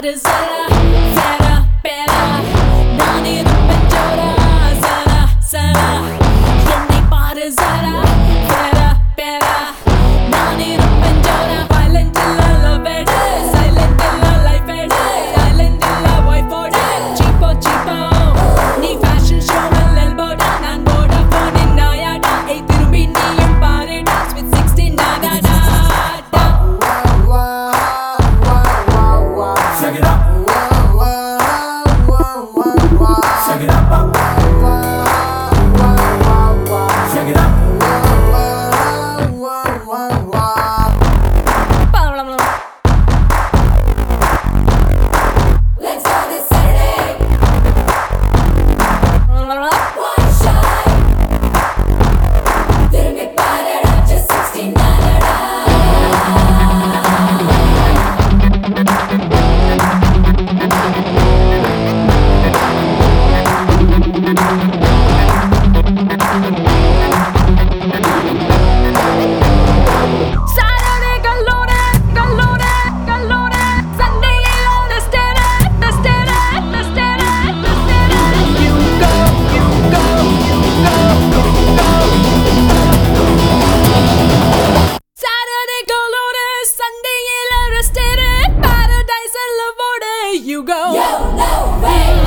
பாரு சரா சரா பேரா நான் இருப்பேன் ஜோரா சரா சரா என்னை பாரு சரா பேரா பேரா நான் இருப்பேன் ஜோரா violent இல்ல love எடு silent இல்ல life எடு island இல்ல wife ஓடு cheapo cheapo நீ fashion show ல் elbow நான் Vodafone இன் நாயாடா திரும்பி நீயும் பாரு dance with 16 நாடாடா Shake it up. Shake it up. Shake it up. Let's go this Saturday. One shot. திரும்பி பாருடா just 16 நாடா. Saturday gallone gallone gallone Sunday the stare the stare the stare the stare you go you go you go go Saturday gallone Sunday the stare paradise love you go Yo, no way.